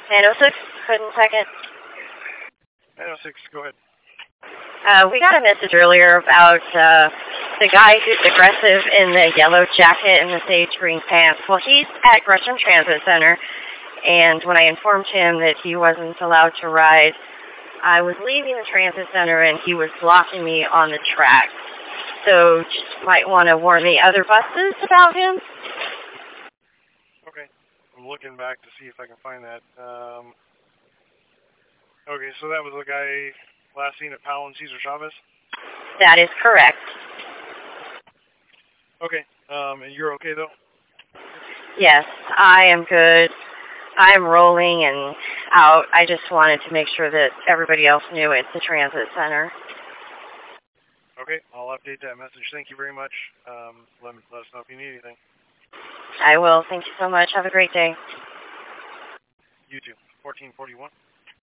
906, couldn't second. 906, go ahead. We got a message earlier about the guy who's aggressive in the yellow jacket and the sage green pants. Well, he's at Gresham Transit Center, and when I informed him that he wasn't allowed to ride, I was leaving the transit center and he was blocking me on the track. So just might want to warn the other buses about him. Okay. I'm looking back to see if I can find that. Okay, so that was the guy last seen at Powell and Cesar Chavez? That is correct. Okay. And you're okay, though? Yes, I am good. I'm rolling and out. I just wanted to make sure that everybody else knew it's the transit center. Okay, I'll update that message. Thank you very much. Let us know if you need anything. I will. Thank you so much. Have a great day. You too. 1441.